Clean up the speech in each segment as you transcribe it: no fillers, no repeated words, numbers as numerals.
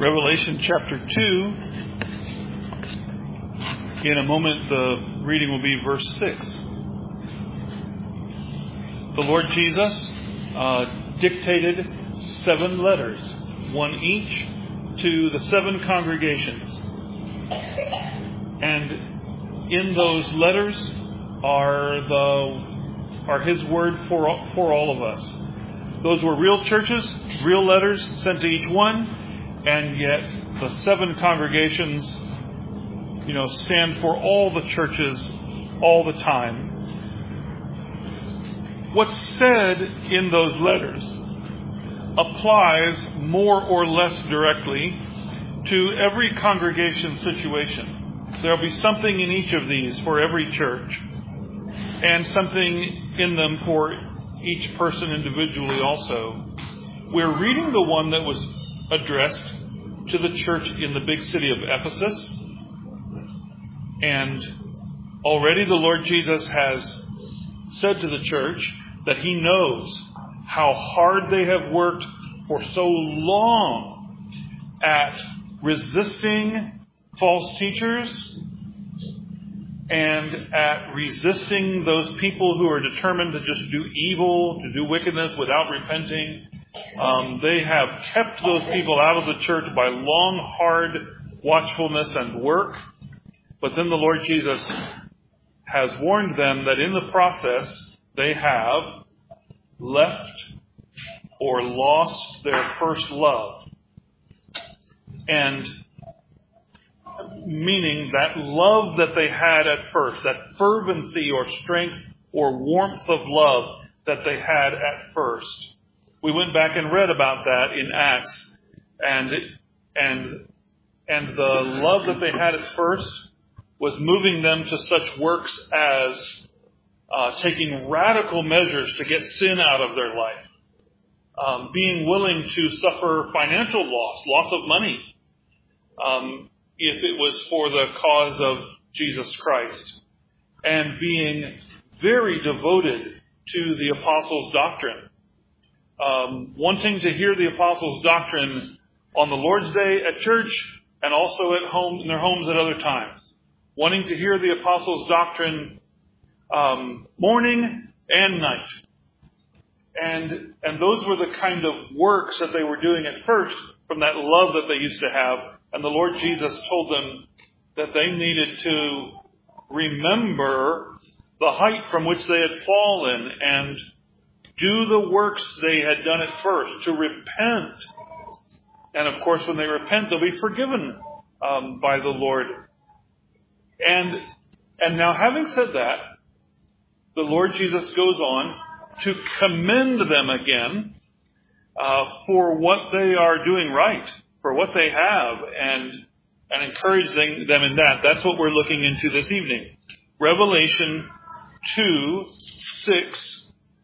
Revelation chapter 2. In a moment, the reading will be verse 6. The Lord Jesus dictated 7 letters, one each, to the 7 congregations. And in those letters are His word for all of us. Those were real churches, real letters sent to each one. And yet the 7 congregations, stand for all the churches all the time. What's said in those letters applies more or less directly to every congregation situation. There'll be something in each of these for every church, and something in them for each person individually also. We're reading the one that was addressed to the church in the big city of Ephesus. And already the Lord Jesus has said to the church that He knows how hard they have worked for so long at resisting false teachers and at resisting those people who are determined to just do evil, to do wickedness without repenting. They have kept those people out of the church by long, hard watchfulness and work. But then the Lord Jesus has warned them that in the process they have left or lost their first love. And meaning that love that they had at first, that fervency or strength or warmth of love that they had at first. We went back and read about that in Acts, and the love that they had at first was moving them to such works as taking radical measures to get sin out of their life, being willing to suffer financial loss of money, if it was for the cause of Jesus Christ, and being very devoted to the apostles' doctrine. Wanting to hear the apostles' doctrine on the Lord's Day at church and also at home in their homes at other times. Wanting to hear the apostles' doctrine morning and night. And those were the kind of works that they were doing at first from that love that they used to have. And the Lord Jesus told them that they needed to remember the height from which they had fallen and do the works they had done at first, to repent. And of course, when they repent, they'll be forgiven by the Lord. And now, having said that, the Lord Jesus goes on to commend them again for what they are doing right, for what they have, and encouraging them in that. That's what we're looking into this evening. Revelation 2:6.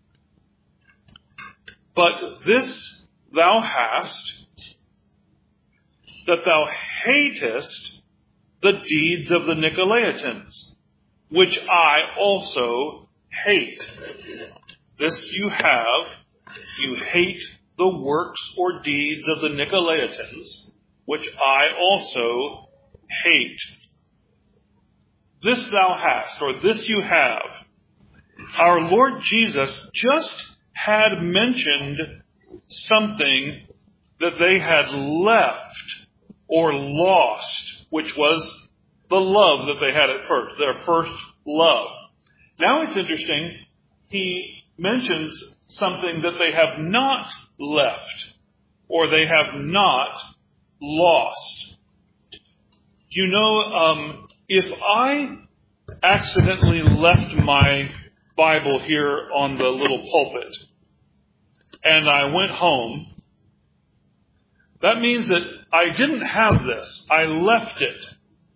But this thou hast, that thou hatest the deeds of the Nicolaitans, which I also hate. This you have, you hate the works or deeds of the Nicolaitans, which I also hate. This thou hast, or this you have. Our Lord Jesus just had mentioned something that they had left or lost, which was the love that they had at first, their first love. Now it's interesting, he mentions something that they have not left or they have not lost. If I accidentally left my Bible here on the little pulpit and I went home, that means that I didn't have this. I left it.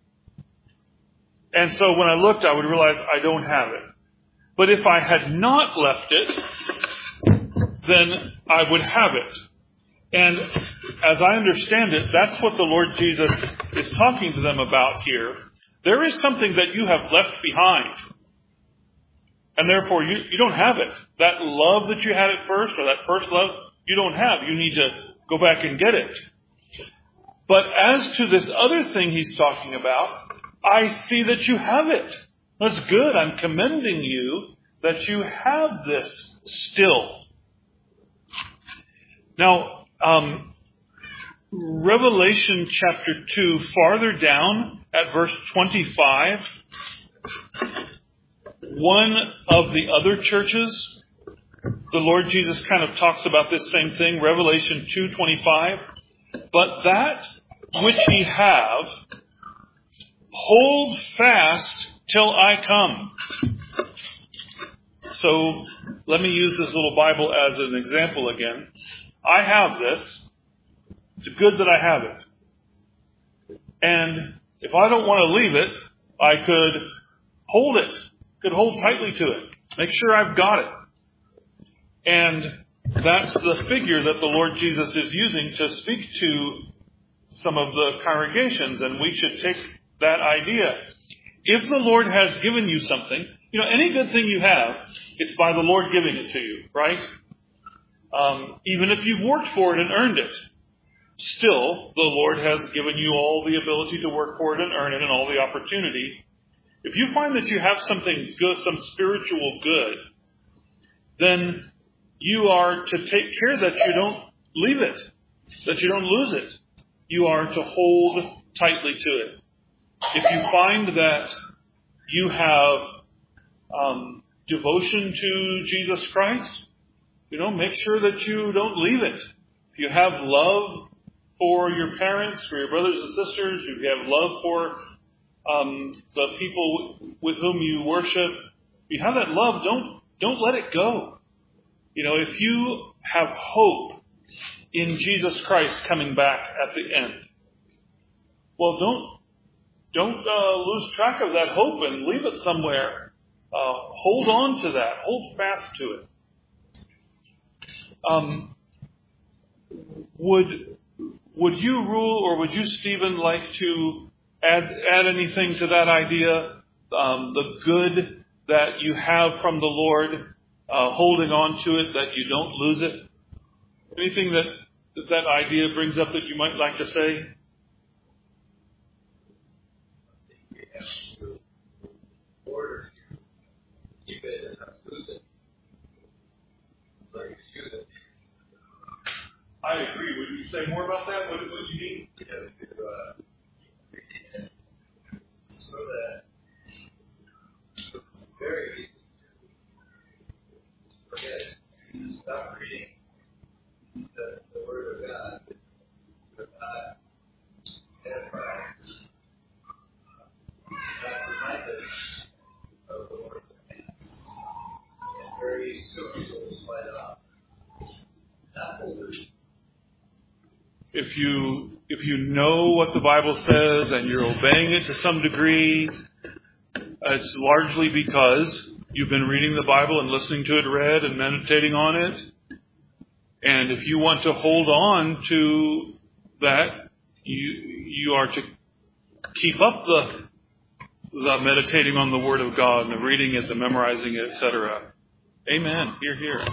And so when I looked, I would realize I don't have it. But if I had not left it, then I would have it. And as I understand it, that's what the Lord Jesus is talking to them about here. There is something that you have left behind. And therefore, you don't have it. That love that you had at first, or that first love, you don't have. You need to go back and get it. But as to this other thing he's talking about, I see that you have it. That's good. I'm commending you that you have this still. Now, Revelation chapter 2, farther down at verse 25, one of the other churches, the Lord Jesus kind of talks about this same thing, Revelation 2:25. But that which ye have, hold fast till I come. So let me use this little Bible as an example again. I have this. It's good that I have it. And if I don't want to leave it, I could hold it. Could hold tightly to it. Make sure I've got it. And that's the figure that the Lord Jesus is using to speak to some of the congregations, and we should take that idea. If the Lord has given you something, any good thing you have, it's by the Lord giving it to you, right? Even if you've worked for it and earned it, still the Lord has given you all the ability to work for it and earn it and all the opportunity. If you find that you have something good, some spiritual good, then you are to take care that you don't leave it, that you don't lose it. You are to hold tightly to it. If you find that you have devotion to Jesus Christ, make sure that you don't leave it. If you have love for your parents, for your brothers and sisters, if you have love for the people with whom you worship, if you have that love, don't let it go. If you have hope in Jesus Christ coming back at the end, well, don't lose track of that hope and leave it somewhere. Hold on to that. Hold fast to it. Would you, Rule, or would you, Stephen, like to add anything to that idea? The good that you have from the Lord, holding on to it, that you don't lose it. Anything that idea brings up that you might like to say? I agree. Would you say more about that? What do you mean? So that very easy to forget. Stop reading the Word of God without edifying, not reminded of the Lord's command. And very soon you will slide off. Not hold it. If you know what the Bible says and you're obeying it to some degree, it's largely because you've been reading the Bible and listening to it read and meditating on it. And if you want to hold on to that, you are to keep up the meditating on the Word of God and the reading it, the memorizing it, etc. Amen. Hear, hear.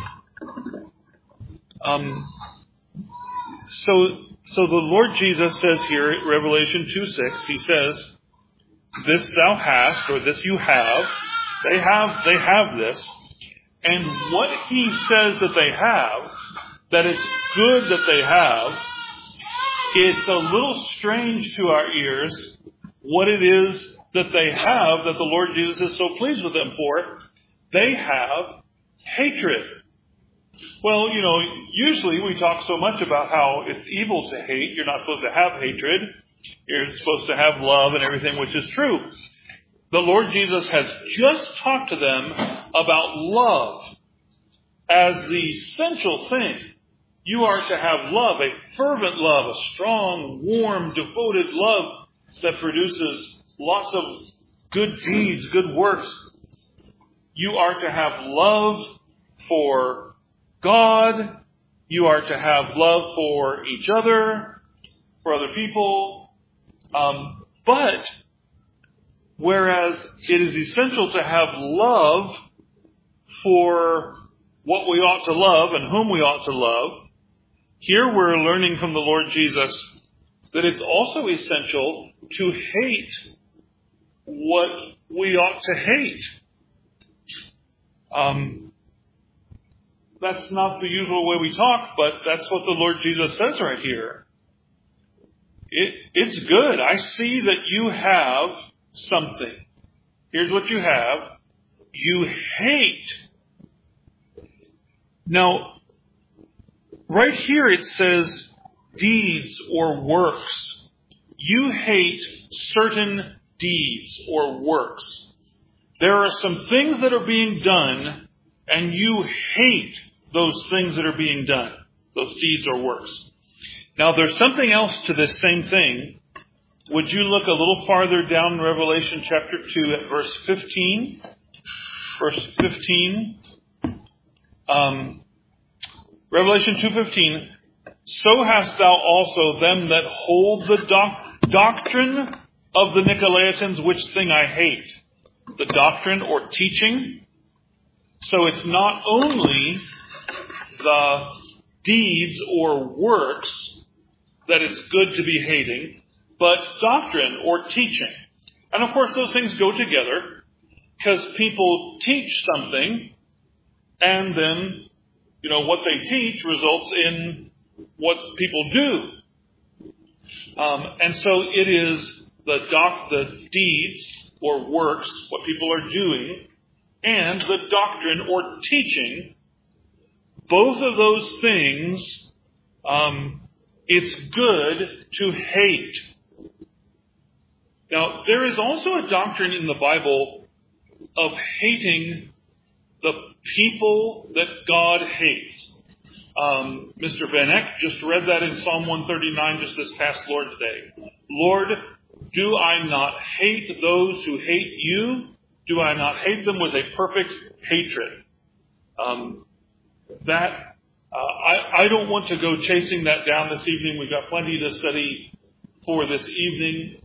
So the Lord Jesus says here, Revelation 2:6, he says, this thou hast, or this you have, they have this. And what he says that they have, that it's good that they have, it's a little strange to our ears what it is that they have that the Lord Jesus is so pleased with them for. They have hatred. Well, usually we talk so much about how it's evil to hate. You're not supposed to have hatred. You're supposed to have love and everything, which is true. The Lord Jesus has just talked to them about love as the essential thing. You are to have love, a fervent love, a strong, warm, devoted love that produces lots of good deeds, good works. You are to have love for God. You are to have love for each other, for other people. But whereas it is essential to have love for what we ought to love and whom we ought to love, here we're learning from the Lord Jesus that it's also essential to hate what we ought to hate. That's not the usual way we talk, but that's what the Lord Jesus says right here. It's good. I see that you have something. Here's what you have. You hate. Now, right here it says deeds or works. You hate certain deeds or works. There are some things that are being done, and you hate those things that are being done, those deeds or works. Now, there's something else to this same thing. Would you look a little farther down in Revelation chapter 2 at verse 15? Verse 15. Revelation 2:15. So hast thou also them that hold the doctrine of the Nicolaitans, which thing I hate. The doctrine or teaching. So it's not only the deeds or works that it's good to be hating, but doctrine or teaching. And of course those things go together, because people teach something, and then, what they teach results in what people do. And so it is the deeds or works, what people are doing, and the doctrine or teaching. Both of those things, it's good to hate. Now, there is also a doctrine in the Bible of hating the people that God hates. Mr. Van Eck just read that in Psalm 139 just this past Lord's Day. Lord, do I not hate those who hate you? Do I not hate them with a perfect hatred? I don't want to go chasing that down this evening. We've got plenty to study for this evening.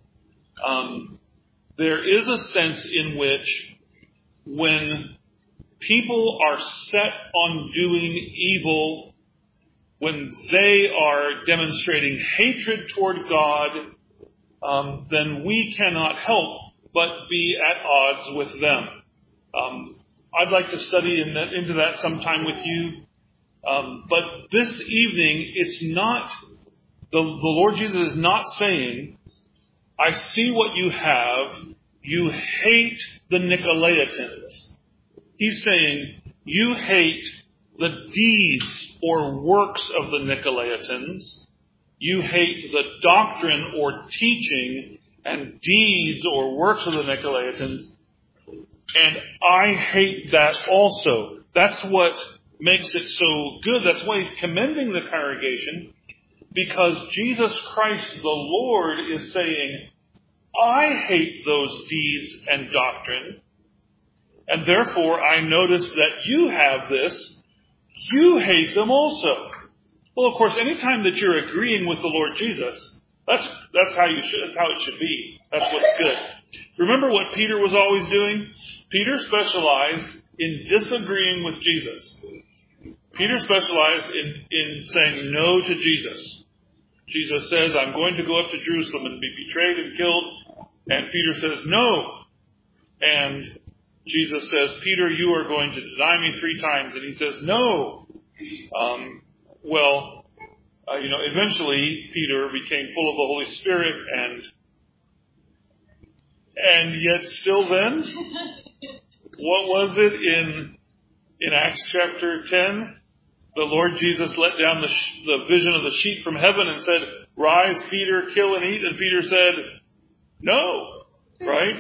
There is a sense in which when people are set on doing evil, when they are demonstrating hatred toward God, then we cannot help but be at odds with them. I'd like to study into that sometime with you. But this evening, it's not, the Lord Jesus is not saying, I see what you have, you hate the Nicolaitans. He's saying, you hate the deeds or works of the Nicolaitans. You hate the doctrine or teaching and deeds or works of the Nicolaitans. And I hate that also. That's what makes it so good. That's why he's commending the congregation, because Jesus Christ the Lord is saying, I hate those deeds and doctrine, and therefore I notice that you have this. You hate them also. Well, of course, anytime that you're agreeing with the Lord Jesus, that's how it should be. That's what's good. Remember what Peter was always doing? Peter specialized in disagreeing with Jesus. Peter specialized in saying no to Jesus. Jesus says, I'm going to go up to Jerusalem and be betrayed and killed. And Peter says, no. And Jesus says, Peter, you are going to deny me 3 times. And he says, no. Eventually Peter became full of the Holy Spirit, and yet still then, what was it in Acts chapter 10? The Lord Jesus let down the vision of the sheet from heaven and said, rise, Peter, kill and eat. And Peter said, no, right?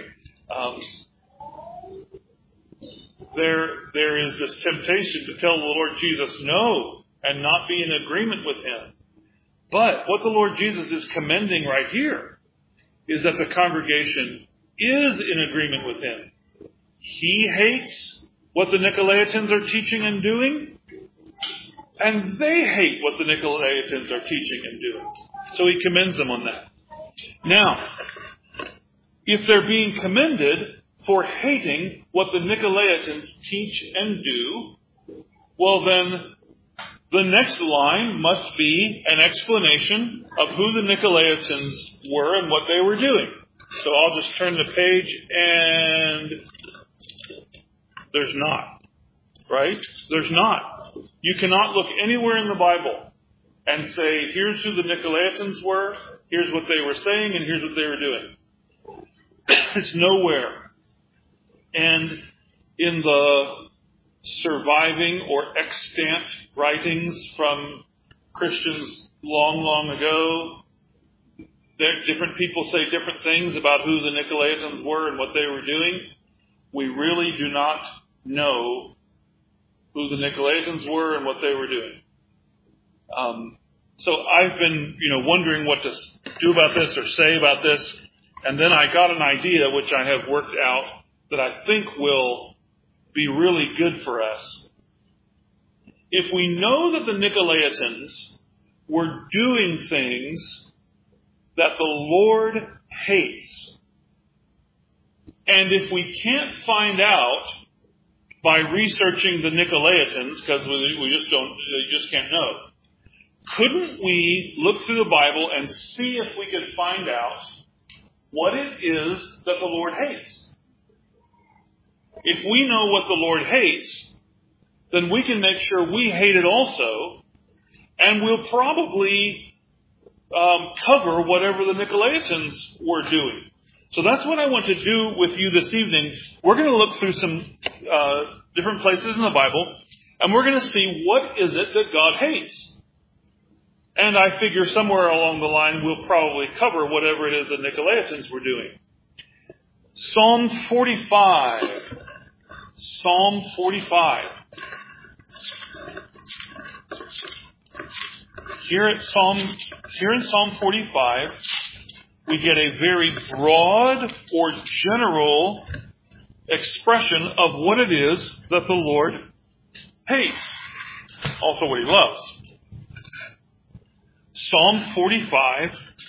There is this temptation to tell the Lord Jesus no and not be in agreement with him. But what the Lord Jesus is commending right here is that the congregation is in agreement with him. He hates what the Nicolaitans are teaching and doing, and they hate what the Nicolaitans are teaching and doing. So he commends them on that. Now, if they're being commended for hating what the Nicolaitans teach and do, well then, the next line must be an explanation of who the Nicolaitans were and what they were doing. So I'll just turn the page, and there's not. Right? There's not. You cannot look anywhere in the Bible and say, here's who the Nicolaitans were, here's what they were saying, and here's what they were doing. It's nowhere. And in the surviving or extant writings from Christians long, long ago, different people say different things about who the Nicolaitans were and what they were doing. We really do not know who the Nicolaitans were and what they were doing. So I've been, wondering what to do about this or say about this, and then I got an idea which I have worked out that I think will be really good for us. If we know that the Nicolaitans were doing things that the Lord hates, and if we can't find out by researching the Nicolaitans, because you just can't know, couldn't we look through the Bible and see if we could find out what it is that the Lord hates? If we know what the Lord hates, then we can make sure we hate it also, and we'll probably cover whatever the Nicolaitans were doing. So that's what I want to do with you this evening. We're going to look through some different places in the Bible, and we're going to see what is it that God hates. And I figure somewhere along the line we'll probably cover whatever it is the Nicolaitans were doing. Psalm 45. Psalm 45. Here in Psalm 45, we get a very broad or general expression of what it is that the Lord hates. Also what He loves. Psalm 45.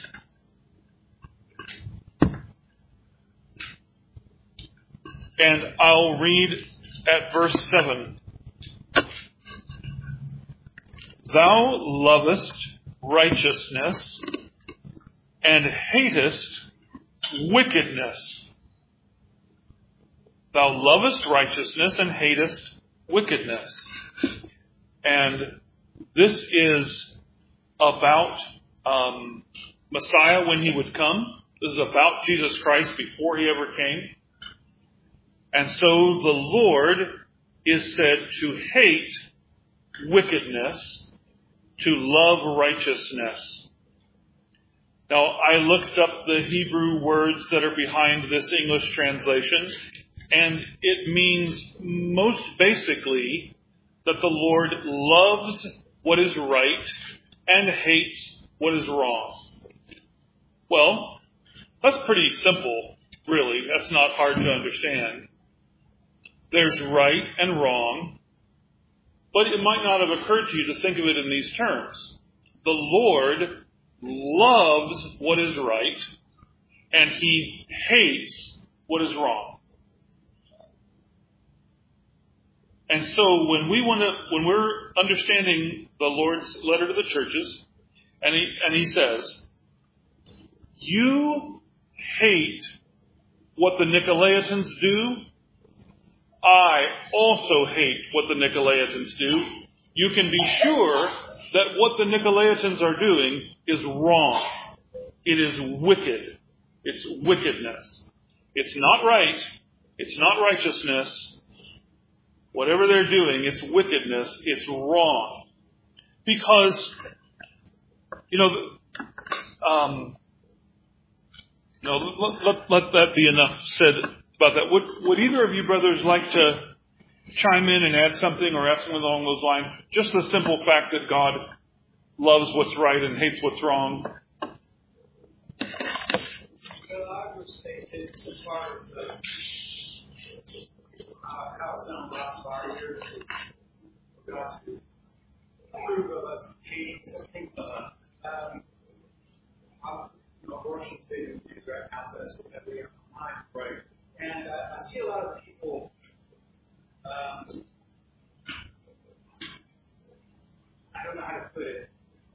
And I'll read at verse 7. Thou lovest righteousness and hatest wickedness. Thou lovest righteousness and hatest wickedness. And this is about Messiah when He would come. This is about Jesus Christ before He ever came. And so the Lord is said to hate wickedness, to love righteousness. Now, I looked up the Hebrew words that are behind this English translation, and it means most basically that the Lord loves what is right and hates what is wrong. Well, that's pretty simple, really. That's not hard to understand. There's right and wrong, but it might not have occurred to you to think of it in these terms. The Lord loves what is right, and He hates what is wrong. And so when we're understanding the Lord's letter to the churches, and he says, you hate what the Nicolaitans do, I also hate what the Nicolaitans do. You can be sure that what the Nicolaitans are doing is wrong. It is wicked. It's wickedness. It's not right. It's not righteousness. Whatever they're doing, it's wickedness. It's wrong. Because, let that be enough said about that. Would either of you brothers like to chime in and add something or ask something along those lines? Just the simple fact that God loves what's right and hates what's wrong. Well, I was thinking as far as how some of our years got to approve of us hating something. Abortion's been a direct process that we have in mind. Right. And I see a lot of people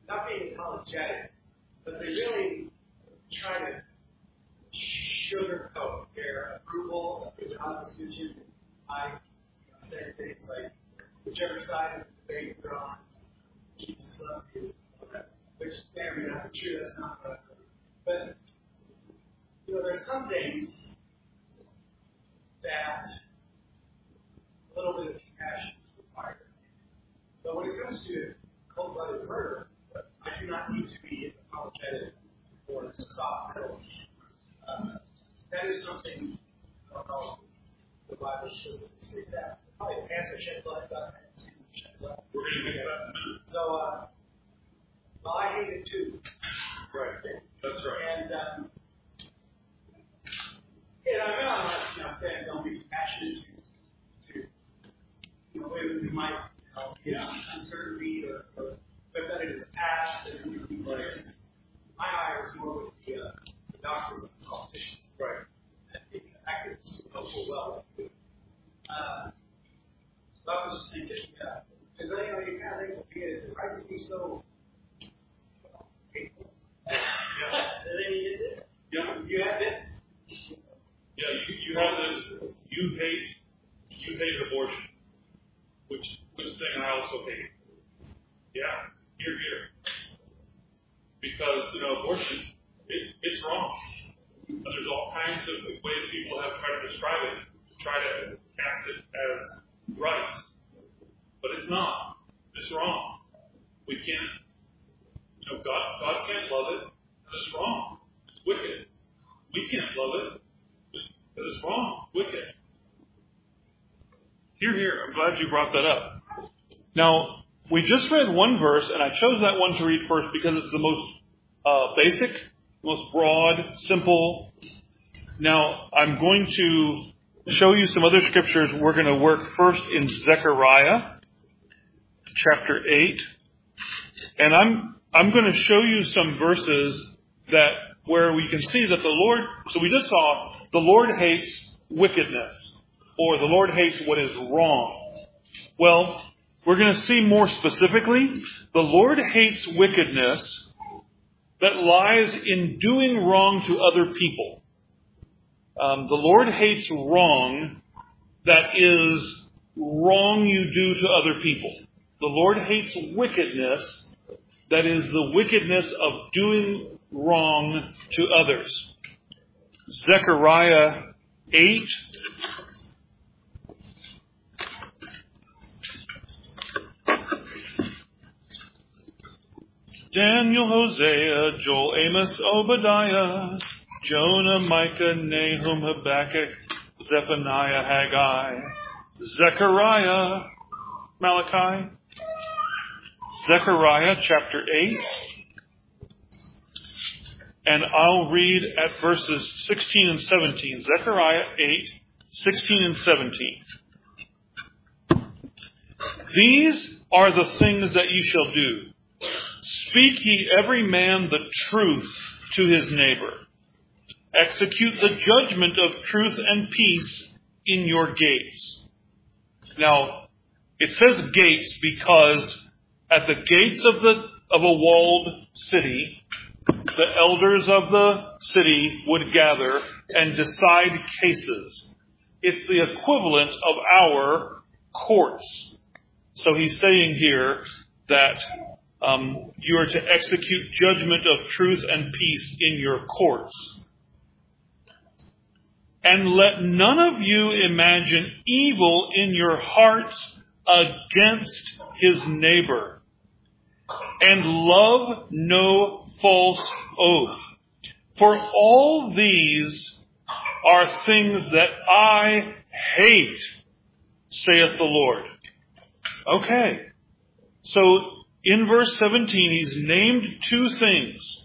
not being apologetic, but they really try to sugarcoat their approval of the opposition by saying things like, whichever side of the debate you're on, Jesus loves you, which may or may not be true, that's not what I believe. But, there's some things that a little bit of compassion is required. But when it comes to cold-blooded murder, I do not need to be apologetic for the soft middle. That is something, I don't know, the Bible explicitly states that. Probably pants that shed blood, God sins that shed blood. We're going to get that in a minute. So, well, I hate it too. Right. That's right. And I'm not saying don't be compassionate to we might get uncertainty or put that into the past and my eye is more with the doctors and the politicians. Right. And the activists who know full well. So I was just thinking, because you kind of think, okay, is it right to be so hateful? That they needed it? Yeah. You have this? Yeah, you have this. You hate abortion, which thing I also hate. Yeah, here. Because abortion, it's wrong. And there's all kinds of ways people have tried to describe it, try to cast it as right, but it's not. It's wrong. We can't. God can't love it, and it's wrong. It's wicked. We can't love it. But it's wrong. Wicked. Here. I'm glad you brought that up. Now, we just read one verse, and I chose that one to read first because it's the most basic, most broad, simple. Now, I'm going to show you some other scriptures. We're going to work first in Zechariah, chapter 8. And I'm going to show you some verses where we can see that the Lord, so we just saw the Lord hates wickedness, or the Lord hates what is wrong. Well, we're going to see more specifically, the Lord hates wickedness that lies in doing wrong to other people. The Lord hates wrong that is wrong you do to other people. The Lord hates wickedness that is the wickedness of doing wrong to others. Zechariah 8. Daniel, Hosea, Joel, Amos, Obadiah, Jonah, Micah, Nahum, Habakkuk, Zephaniah, Haggai, Zechariah, Malachi, Zechariah chapter 8. And I'll read at verses 16 and 17. Zechariah 8, 16 and 17. These are the things that ye shall do. Speak ye every man the truth to his neighbor. Execute the judgment of truth and peace in your gates. Now, it says gates because at the gates of a walled city, the elders of the city would gather and decide cases. It's the equivalent of our courts. So he's saying here that you are to execute judgment of truth and peace in your courts. And let none of you imagine evil in your hearts against his neighbor. And love no false oath. For all these are things that I hate, saith the Lord. Okay. So in verse 17, he's named two things.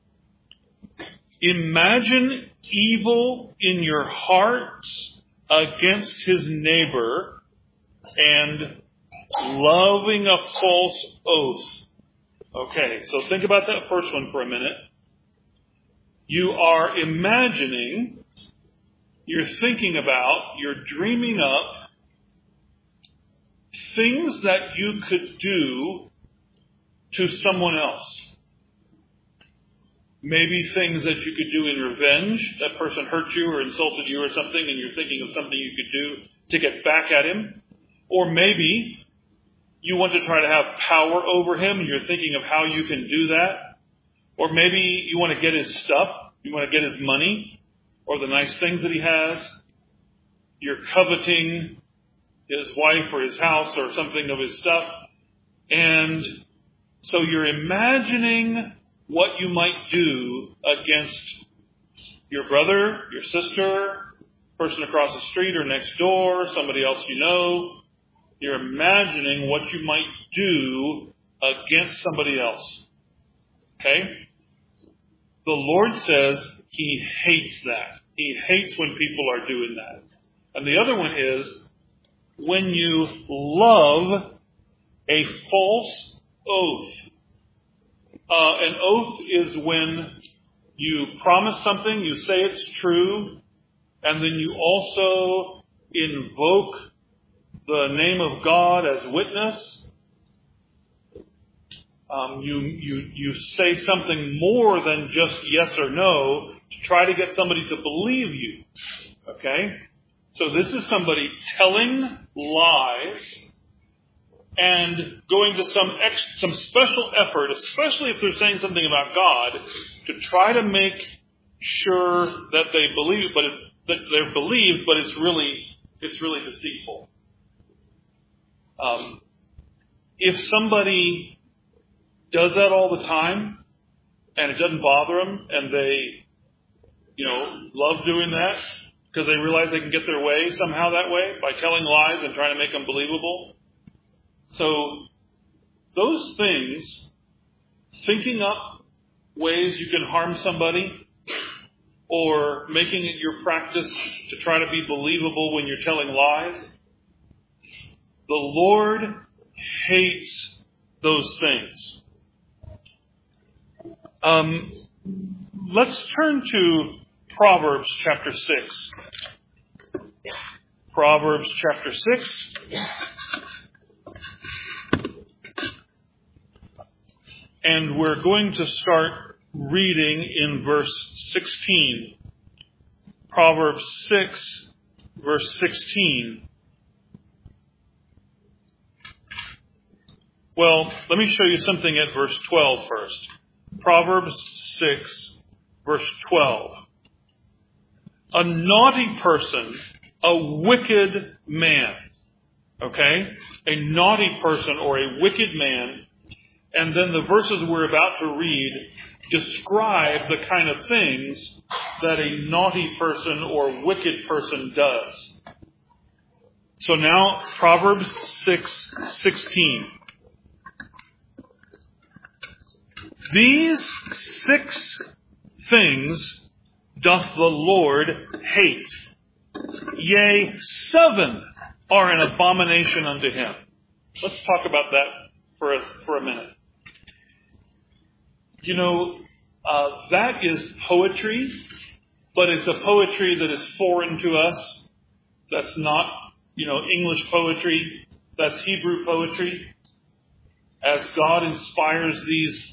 Imagine evil in your hearts against his neighbor and loving a false oath. Okay, so think about that first one for a minute. You are imagining, you're thinking about, you're dreaming up things that you could do to someone else. Maybe things that you could do in revenge. That person hurt you or insulted you or something, and you're thinking of something you could do to get back at him. Or maybe you want to try to have power over him, and you're thinking of how you can do that. Or maybe you want to get his stuff. You want to get his money or the nice things that he has. You're coveting his wife or his house or something of his stuff. And so you're imagining what you might do against your brother, your sister, person across the street or next door, somebody else you know. You're imagining what you might do against somebody else. Okay? The Lord says He hates that. He hates when people are doing that. And the other one is when you love a false oath. An oath is when you promise something, you say it's true, and then you also invoke the name of God as witness. You say something more than just yes or no to try to get somebody to believe you. Okay? So this is somebody telling lies and going to some special effort, especially if they're saying something about God, to try to make sure that they believe it, that they're believed, but it's really deceitful. If somebody does that all the time and it doesn't bother them, and they, love doing that because they realize they can get their way somehow that way by telling lies and trying to make them believable. So those things, thinking up ways you can harm somebody or making it your practice to try to be believable when you're telling lies, the Lord hates those things. Let's turn to Proverbs chapter 6. Proverbs chapter 6. And we're going to start reading in verse 16. Proverbs 6, verse 16. Well, let me show you something at verse 12 first. Proverbs 6, verse 12. A naughty person, a wicked man. Okay? A naughty person or a wicked man. And then the verses we're about to read describe the kind of things that a naughty person or wicked person does. So now, Proverbs 6:16. These 6 things doth the Lord hate. Yea, 7 are an abomination unto him. Let's talk about that for a minute. That is poetry, but it's a poetry that is foreign to us. That's not, English poetry. That's Hebrew poetry. As God inspires these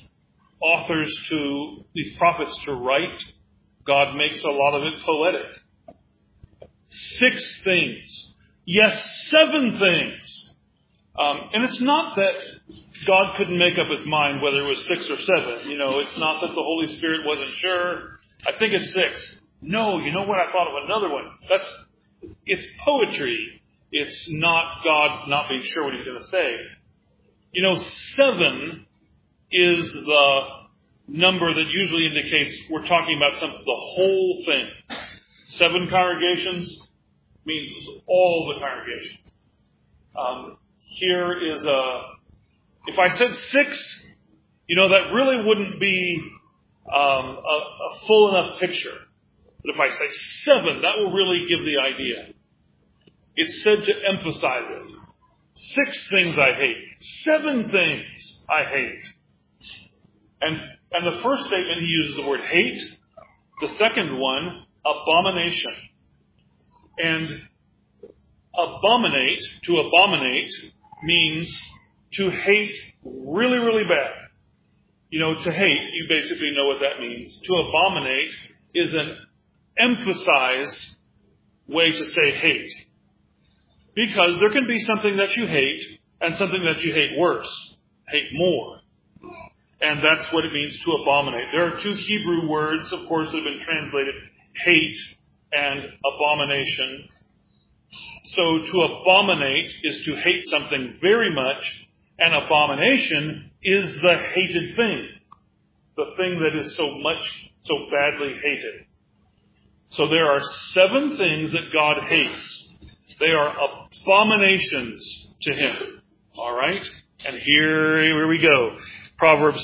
prophets to write, God makes a lot of it poetic. 6 things. Yes, 7 things. And it's not that God couldn't make up his mind whether it was 6 or 7. It's not that the Holy Spirit wasn't sure. I think it's 6. No, you know what? I thought of another one. It's poetry. It's not God not being sure what he's going to say. 7 is the number that usually indicates we're talking about the whole thing. 7 congregations means all the congregations. Here is if I said 6, that really wouldn't be a full enough picture. But if I say 7, that will really give the idea. It's said to emphasize it. 6 things I hate. 7 things I hate. And the first statement he uses the word hate. The second one, abomination. And to abominate means to hate really, really bad. To hate, you basically know what that means. To abominate is an emphasized way to say hate. Because there can be something that you hate and something that you hate worse, hate more. And that's what it means to abominate. There are two Hebrew words, of course, that have been translated, hate and abomination. So to abominate is to hate something very much, and abomination is the hated thing. The thing that is so badly hated. So there are 7 things that God hates. They are abominations to Him. All right? And here we go. Proverbs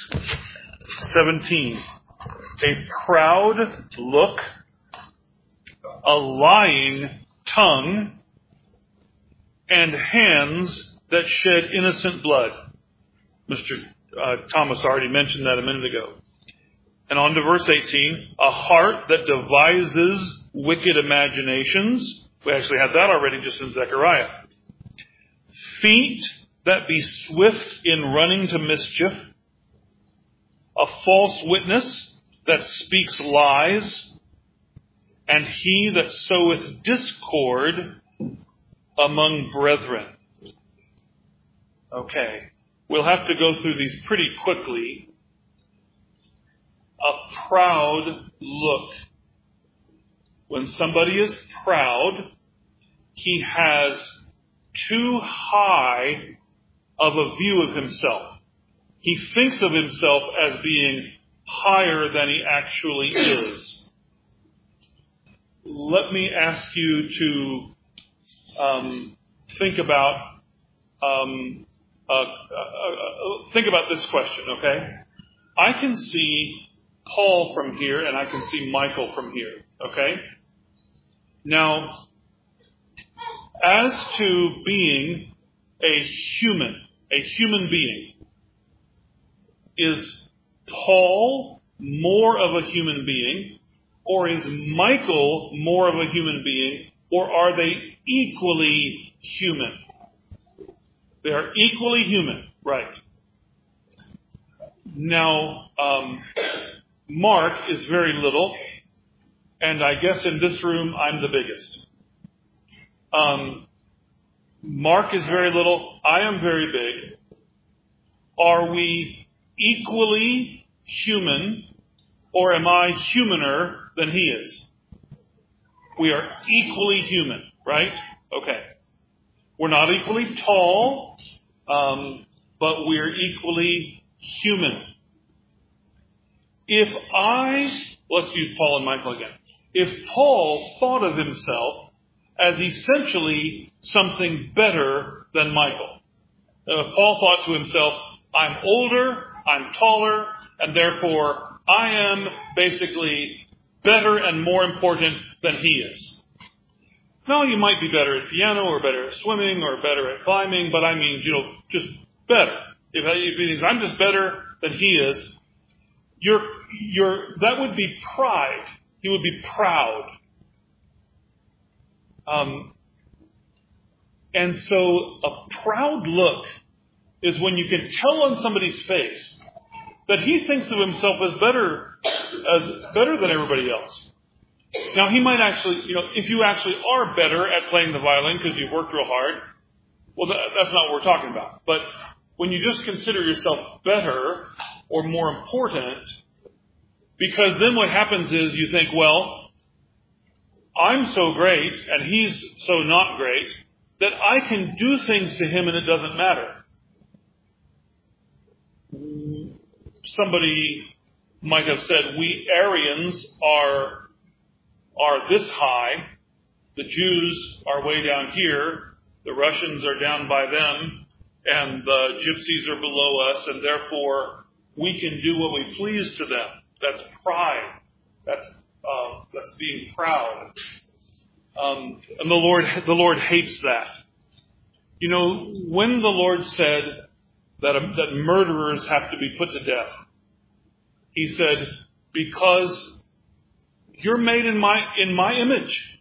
6:17. A proud look, a lying tongue, and hands that shed innocent blood. Mr. Thomas already mentioned that a minute ago. And on to verse 18. A heart that devises wicked imaginations. We actually had that already just in Zechariah. Feet that be swift in running to mischief. A false witness that speaks lies. And he that soweth discord among brethren. Okay. We'll have to go through these pretty quickly. A proud look. When somebody is proud, he has too high of a view of himself. He thinks of himself as being higher than he actually is. Let me ask you to think about this question, okay? I can see Paul from here, and I can see Michael from here, okay? Now, as to being a human being, is Paul more of a human being, or is Michael more of a human being, or are they equally human? They are equally human, right? Now, Mark is very little, and I guess in this room I'm the biggest. Mark is very little, I am very big. Are we equally human, or am I humaner than he is? We are equally human, right? Okay. We're not equally tall, but we're equally human. Let's use Paul and Michael again. If Paul thought of himself as essentially something better than Michael, if Paul thought to himself, I'm older, I'm taller, and therefore I am basically better and more important than he is. Now, you might be better at piano or better at swimming or better at climbing, but I mean, just better. If he thinks I'm just better than he is, that would be pride. He would be proud. And so a proud look is when you can tell on somebody's face that he thinks of himself as better than everybody else. Now, he might actually, if you actually are better at playing the violin because you've worked real hard, well, that's not what we're talking about. But when you just consider yourself better or more important, because then what happens is you think, well, I'm so great and he's so not great that I can do things to him and it doesn't matter. Somebody might have said, we Aryans are this high. The Jews are way down here. The Russians are down by them. And the Gypsies are below us. And therefore, we can do what we please to them. That's pride. That's being proud. And the Lord hates that. When the Lord said that murderers have to be put to death, he said, because you're made in my image.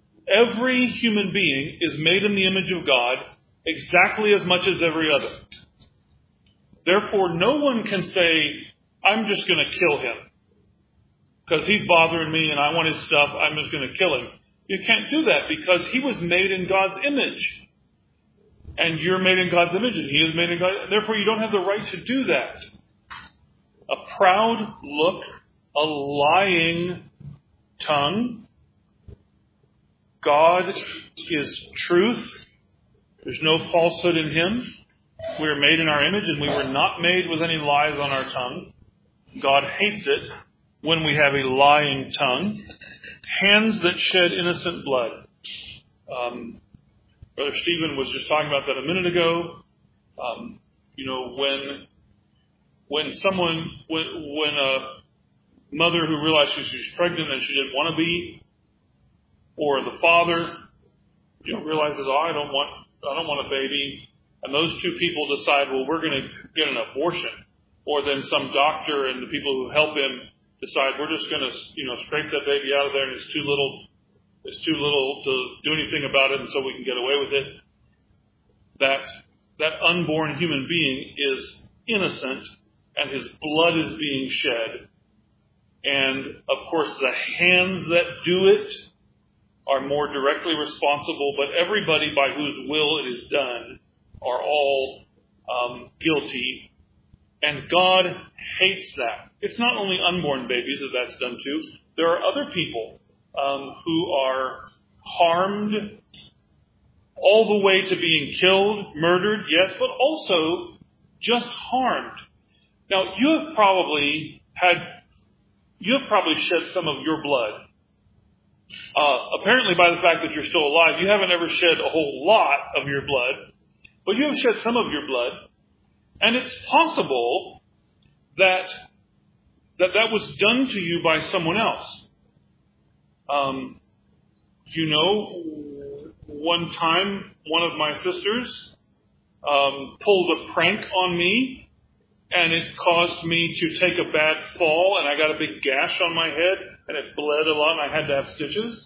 Every human being is made in the image of God exactly as much as every other. Therefore, no one can say, I'm just going to kill him because he's bothering me and I want his stuff. I'm just going to kill him. You can't do that because he was made in God's image. And you're made in God's image and he is made in God. Therefore, you don't have the right to do that. A proud look, a lying tongue. God is truth. There's no falsehood in him. We are made in our image and we were not made with any lies on our tongue. God hates it when we have a lying tongue. Hands that shed innocent blood. Brother Stephen was just talking about that a minute ago. When a mother who realized she's pregnant and she didn't want to be, or the father, realizes, I don't want a baby, and those two people decide, well, we're going to get an abortion, or then some doctor and the people who help him decide we're just going to, scrape that baby out of there, and it's too little to do anything about it, and so we can get away with it. That unborn human being is innocent, and his blood is being shed. And, of course, the hands that do it are more directly responsible, but everybody by whose will it is done are all guilty. And God hates that. It's not only unborn babies that that's done to. There are other people who are harmed all the way to being killed, murdered, yes, but also just harmed. Now, you have probably shed some of your blood. Apparently, by the fact that you're still alive, you haven't ever shed a whole lot of your blood, but you have shed some of your blood, and it's possible that was done to you by someone else. One time, one of my sisters pulled a prank on me, and it caused me to take a bad fall, and I got a big gash on my head, and it bled a lot, and I had to have stitches.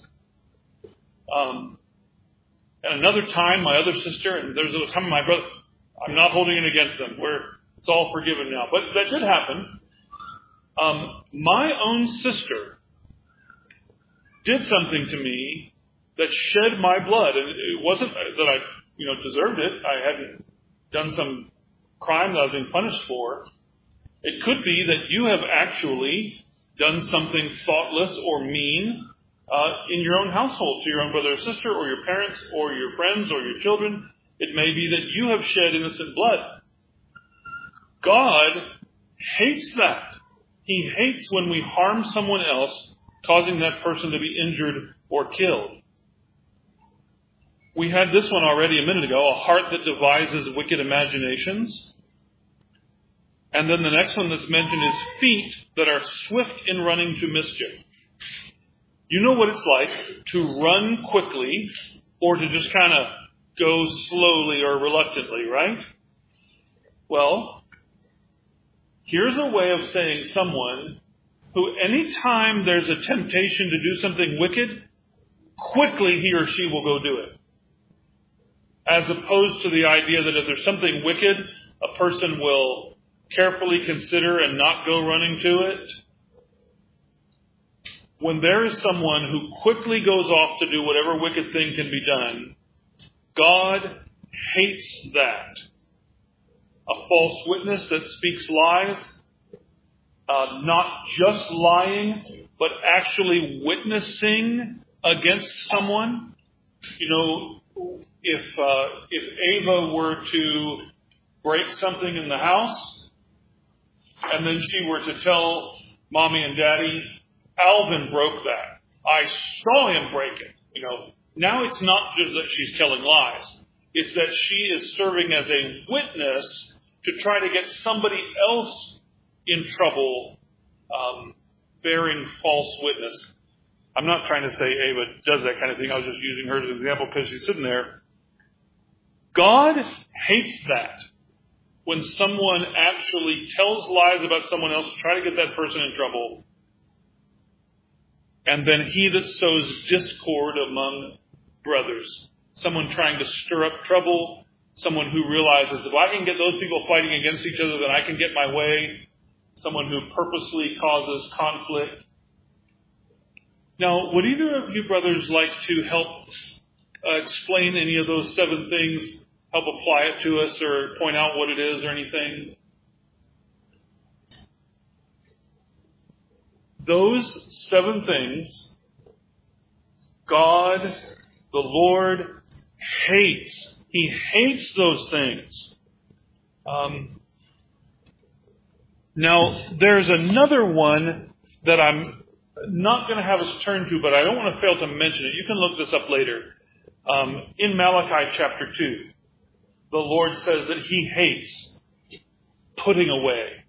And another time, my other sister, and there's a time my brother, I'm not holding it against them. It's all forgiven now. But that did happen. My own sister did something to me that shed my blood. And it wasn't that I, deserved it. I hadn't done some crime that I was being punished for. It could be that you have actually done something thoughtless or mean in your own household to your own brother or sister or your parents or your friends or your children. It may be that you have shed innocent blood. God hates that. He hates when we harm someone else, causing that person to be injured or killed. We had this one already a minute ago, a heart that devises wicked imaginations. And then the next one that's mentioned is feet that are swift in running to mischief. You know what it's like to run quickly or to just kind of go slowly or reluctantly, right? Well, here's a way of saying someone who anytime there's a temptation to do something wicked, quickly he or she will go do it. As opposed to the idea that if there's something wicked, a person will carefully consider and not go running to it. When there is someone who quickly goes off to do whatever wicked thing can be done, God hates that. A false witness that speaks lies, not just lying, but actually witnessing against someone. If Ava were to break something in the house, and then she were to tell Mommy and Daddy, Alvin broke that. I saw him break it. Now it's not just that she's telling lies. It's that she is serving as a witness to try to get somebody else in trouble, bearing false witness. I'm not trying to say Ava does that kind of thing. I was just using her as an example because she's sitting there. God hates that. When someone actually tells lies about someone else to try to get that person in trouble, and then he that sows discord among brothers, someone trying to stir up trouble, someone who realizes if I can get those people fighting against each other, then I can get my way. Someone who purposely causes conflict. Now, would either of you brothers like to help explain any of those 7 things, help apply it to us, or point out what it is or anything? Those 7 things, God, the Lord, hates. He hates those things. Now, there's another one that I'm not going to have us turn to, but I don't want to fail to mention it. You can look this up later. In Malachi chapter 2, the Lord says that He hates putting away.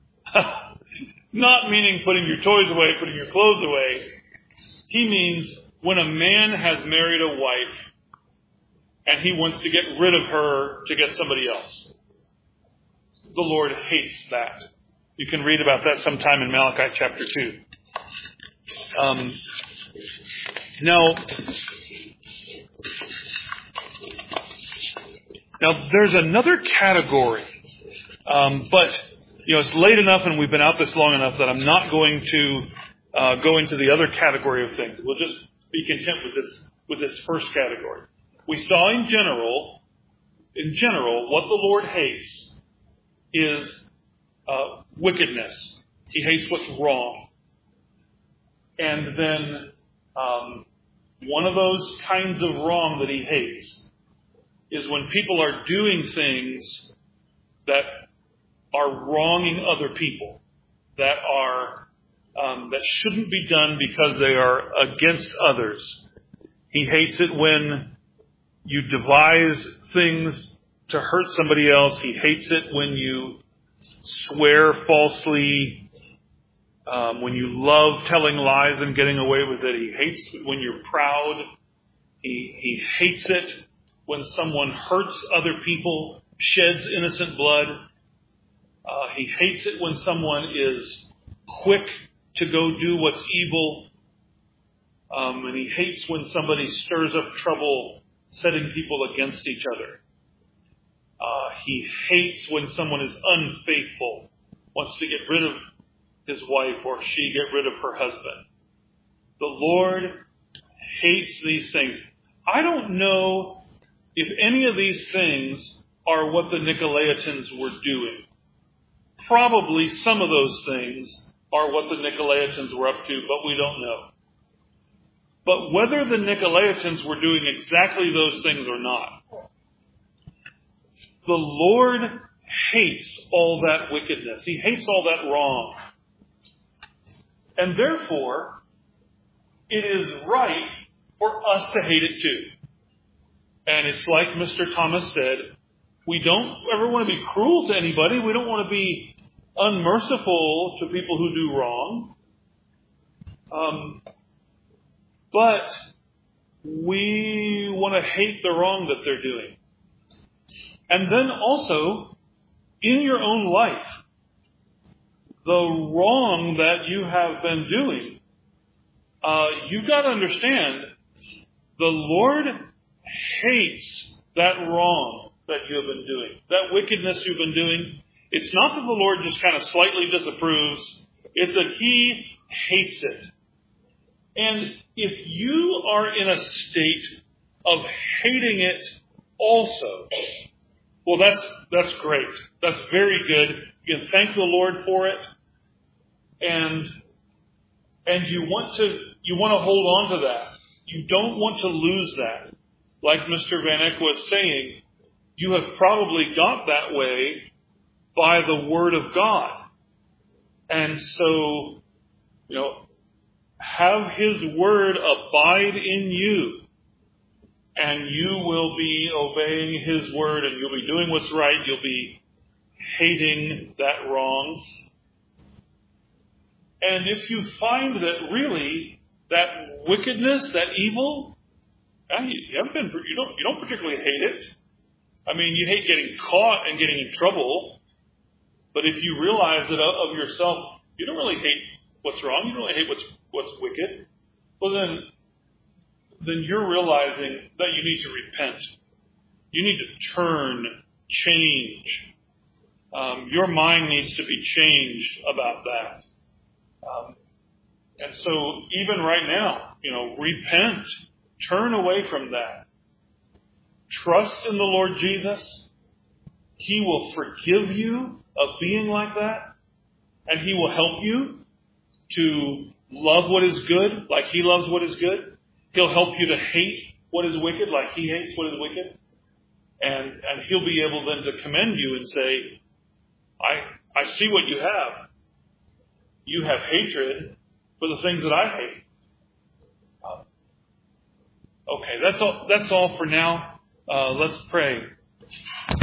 Not meaning putting your toys away, putting your clothes away. He means when a man has married a wife and he wants to get rid of her to get somebody else. The Lord hates that. You can read about that sometime in Malachi chapter 2. Now, there's another category, but it's late enough and we've been out this long enough that I'm not going to go into the other category of things. We'll just be content with this first category. We saw in general, what the Lord hates is wickedness. He hates what's wrong. And then one of those kinds of wrong that He hates is when people are doing things that are wronging other people, that shouldn't be done because they are against others. He hates it when you devise things to hurt somebody else. He hates it when you swear falsely, when you love telling lies and getting away with it. He hates it when you're proud. He hates it when someone hurts other people, sheds innocent blood. He hates it when someone is quick to go do what's evil. And He hates when somebody stirs up trouble, setting people against each other. He hates when someone is unfaithful, wants to get rid of his wife or she get rid of her husband. The Lord hates these things. I don't know if any of these things are what the Nicolaitans were doing. Probably some of those things are what the Nicolaitans were up to, but we don't know. But whether the Nicolaitans were doing exactly those things or not, the Lord hates all that wickedness. He hates all that wrong. And therefore, it is right for us to hate it too. And it's like Mr. Thomas said, we don't ever want to be cruel to anybody. We don't want to be unmerciful to people who do wrong. But we want to hate the wrong that they're doing. And then also, in your own life, the wrong that you have been doing, you've got to understand, the Lord hates that wrong that you have been doing, that wickedness you've been doing. It's not that the Lord just kind of slightly disapproves, it's that He hates it. And if you are in a state of hating it also, well, that's great. That's very good. You can thank the Lord for it. And you want to hold on to that. You don't want to lose that. Like Mr. Van Eck was saying, you have probably got that way by the Word of God. And so, have His Word abide in you. And you will be obeying His Word, and you'll be doing what's right. You'll be hating that wrong. And if you find that really that wickedness, that evil, you don't particularly hate it. I mean, you hate getting caught and getting in trouble. But if you realize that of yourself, you don't really hate what's wrong. You don't really hate what's wicked. Well, then you're realizing that you need to repent. You need to turn, change. Your mind needs to be changed about that. And so even right now, repent. Turn away from that. Trust in the Lord Jesus. He will forgive you of being like that. And He will help you to love what is good like He loves what is good. He'll help you to hate what is wicked like He hates what is wicked. And He'll be able then to commend you and say, I see what you have. You have hatred for the things that I hate. Okay, that's all for now. Let's pray.